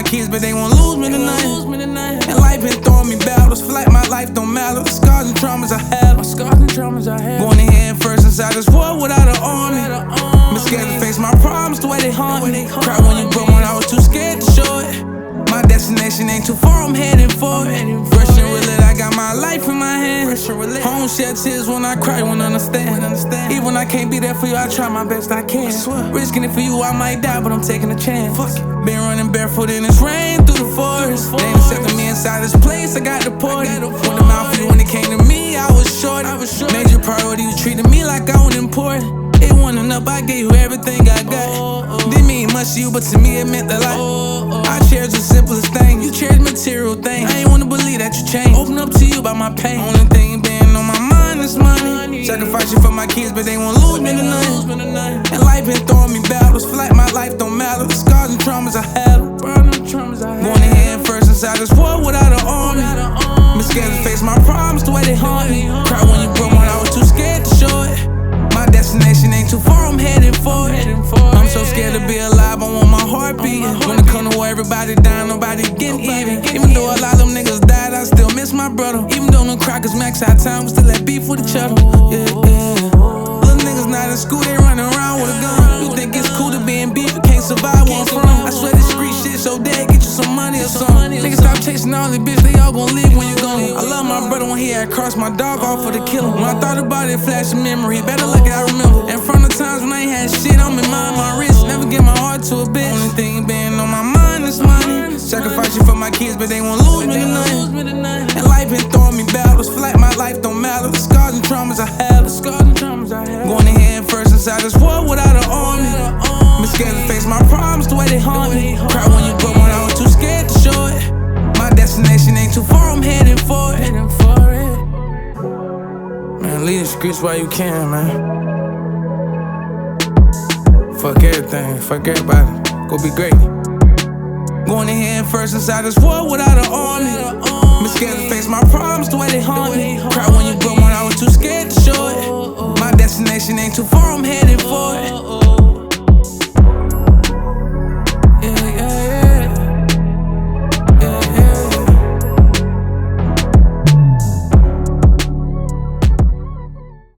kids, but they won't lose me tonight. And life been throwing me battles, feel like my life don't matter. The scars and traumas I had, going in head first inside this world without an army. Been scared to face my problems the way they haunt me. Cried when you broke when I was too scared to show it. My destination ain't too far, I'm heading for it. Fresh and real, I got my life in my hands. Home shed tears when I cry, won't understand. Even when I can't be there for you, I try my best I can. Risking it for you, I might die, but I'm taking a chance. Been running barefoot in this rain through the forest. They ain't accepting me inside this place, I got deported. Went them out for you when it came to me, I was short. Major priority, you treated me like I was important. It wasn't up, I gave you everything I got. Didn't mean much to you, but to me it meant a lot. I cherish the simplest thing, you cherish material things. I ain't wanna believe that you changed. Open up to you about my pain. Only thing been on my mind is money. Sacrifice you for my kids, but they won't lose me tonight. And life been throwing me battles, feel like my life don't matter. The scars and traumas I had, going in head first inside this world without an army. Been scared to face my problems the way they haunt me. Cried when you broke when I was too scared to show it. My destination ain't too far, I'm heading for it. I'm so scared to be alive, I want my heart beating. When it come to war, everybody dying, nobody getting even. Even though a lot of them niggas died, I still miss my brother. Even though no crackers max out time, we still had beef with each other. Little niggas not in school, they running around with a gun. You think it's cool to be in beef, you can't survive where I'm from. I swear this street shit so dead, get you some money or something. Niggas stop chasing all these bitch, they all gon' leave when you gone. I love my brother when he had crossed my dog off for the killer. When I thought about it, flash a memory, better look at I remember. And from the times when I ain't had shit, I'm in my wrist. Never give my heart to a bitch. Only thing been on my mind is money. Sacrifice you for my kids, but they won't lose me tonight. And life been throwing me battles, feel like my life don't matter. The scars and traumas I had, going in head first inside this world without an army. Been scared to face my problems the way they haunt me. Cried when you broke when I was too scared to show it. My destination ain't too far, I'm heading for it. Man, leave the streets while you can, man. Fuck everything, fuck everybody, go be great. Going in head first inside this world without an army. Been scared to face my problems the way they haunt me. Cried when you broke when I was too scared to show it. My destination ain't too far, I'm heading for it.